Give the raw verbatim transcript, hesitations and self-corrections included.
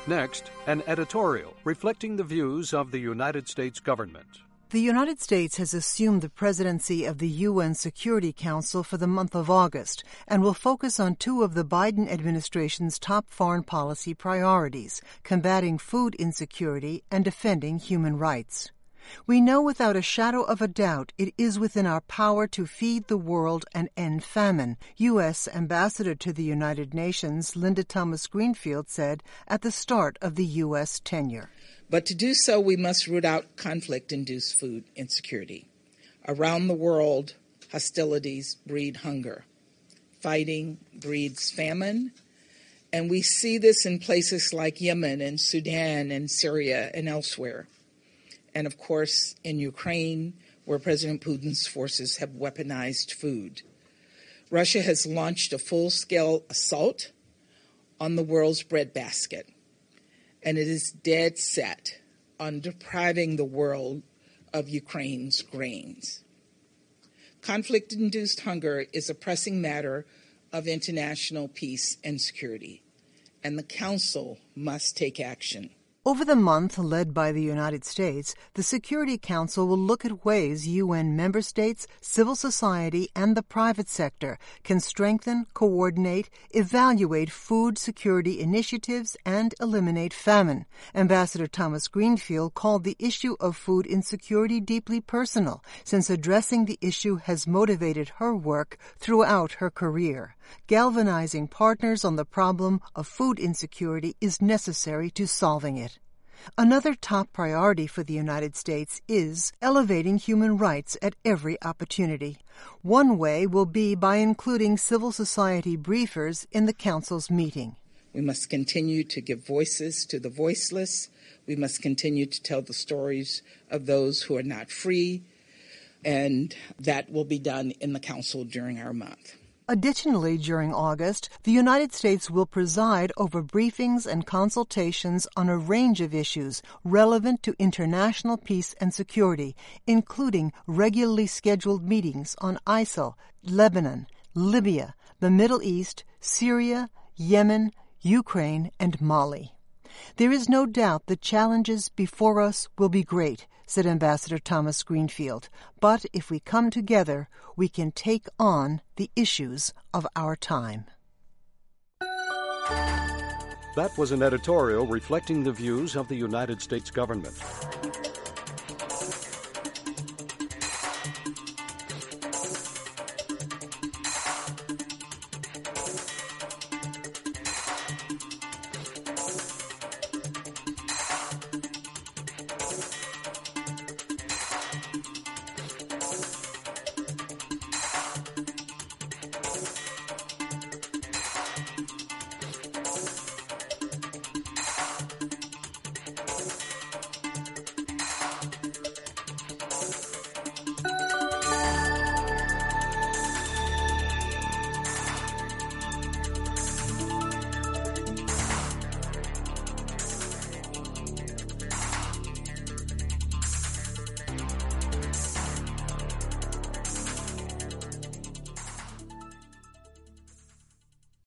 Next, an editorial reflecting the views of the United States government. The United States has assumed the presidency of the U N Security Council for the month of August and will focus on two of the Biden administration's top foreign policy priorities, combating food insecurity and defending human rights. We know without a shadow of a doubt it is within our power to feed the world and end famine, U S Ambassador to the United Nations Linda Thomas-Greenfield said at the start of the U S tenure. But to do so, we must root out conflict-induced food insecurity. Around the world, hostilities breed hunger. Fighting breeds famine. And we see this in places like Yemen and Sudan and Syria and elsewhere. And, of course, in Ukraine, where President Putin's forces have weaponized food. Russia has launched a full-scale assault on the world's breadbasket. And it is dead set on depriving the world of Ukraine's grains. Conflict-induced hunger is a pressing matter of international peace and security, and the Council must take action. Over the month led by the United States, the Security Council will look at ways U N member states, civil society, and the private sector can strengthen, coordinate, evaluate food security initiatives, and eliminate famine. Ambassador Thomas-Greenfield called the issue of food insecurity deeply personal, since addressing the issue has motivated her work throughout her career. Galvanizing partners on the problem of food insecurity is necessary to solving it. Another top priority for the United States is elevating human rights at every opportunity. One way will be by including civil society briefers in the Council's meeting. We must continue to give voices to the voiceless. We must continue to tell the stories of those who are not free, and that will be done in the Council during our month. Additionally, during August, the United States will preside over briefings and consultations on a range of issues relevant to international peace and security, including regularly scheduled meetings on I S I L, Lebanon, Libya, the Middle East, Syria, Yemen, Ukraine, and Mali. There is no doubt the challenges before us will be great, said Ambassador Thomas-Greenfield. But if we come together, we can take on the issues of our time. That was an editorial reflecting the views of the United States government.